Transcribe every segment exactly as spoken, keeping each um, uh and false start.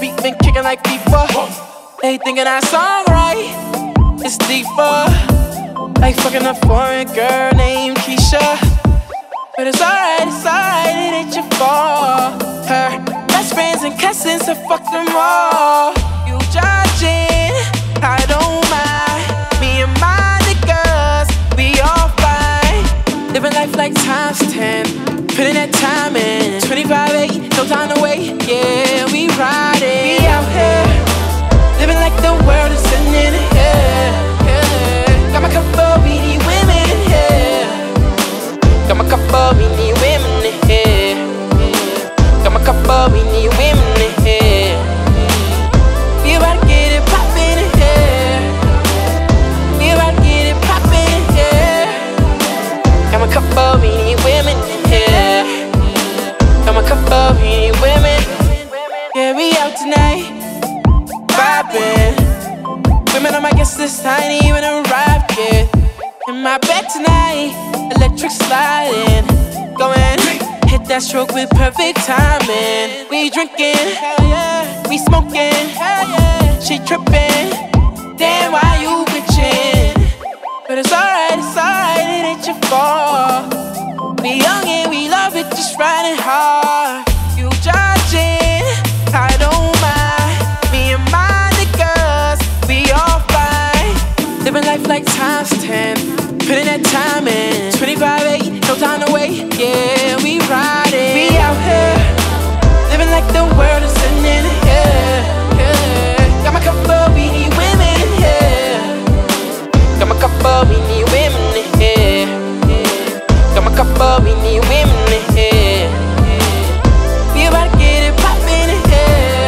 beat been kicking like FIFA. They thinking our song right, it's deeper. Like fucking a foreign girl named Keisha. But it's alright, it's alright, it ain't your fault. Her best friends and cousins, so fuck them all. You judging, I don't mind. Me and my niggas, we all fine. Living life like times ten, putting that time in. Twenty-five eight, no time to wait. Yeah, we riding, we out here, living like the world is ending. Yeah, yeah. Got my cup of weedy women. Yeah, got my cup of weedy women. Yeah, got my cup of weedy women. Yeah, we about to get it poppin'. Yeah, we about to get it poppin'. Yeah, got my cup of weedy women. Yeah, got my cup of weedy women. Yeah, we out tonight, vibing. Women on my guest list, I ain't even arrived yet. In my bed tonight, electric sliding. Going, hit that stroke with perfect timing. We drinking, hell yeah. We smoking, hell yeah. She tripping, damn, why you bitching? But it's alright, it's alright, it ain't your fault. We young and we love it, just riding hard. You judging, I don't mind. Me and my niggas, we all fine. Living life like times ten, putting that time in. Twenty-five eight, no time to wait. Yeah, we riding, we out here, living like the world is ending. Yeah, yeah. Got my cup of weedy women. Yeah, got my cup of weedy women. Yeah, got my cup of weedy women. Yeah, we about to get it poppin'. Yeah,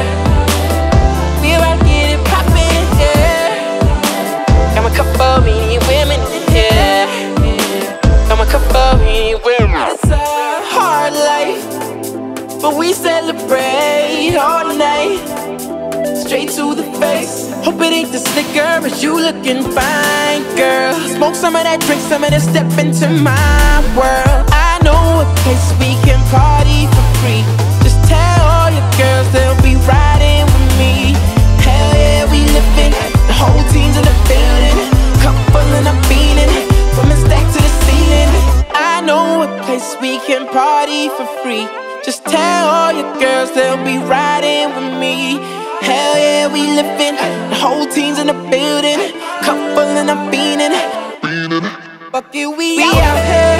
we about to get it poppin'. Yeah, got my cup of weedy women. Yeah, got my cup of weedy women. It's a hard life, but we celebrate all night. Straight to the face. Hope it ain't this liquor, but you looking fine, girl. Smoke some of that, drink some of that, step into my world. I know a place we can party for free. Just tell all your girls they'll be riding with me. Hell yeah, we living. The whole team's in the building. Couple and I'm feeling. Women stacked to the ceiling. I know a place we can party for free. Just tell all your girls they'll be riding with me. Hell yeah, we living. The whole team's in the building. Couple and I'm feeling. Fuck it, we, we out here.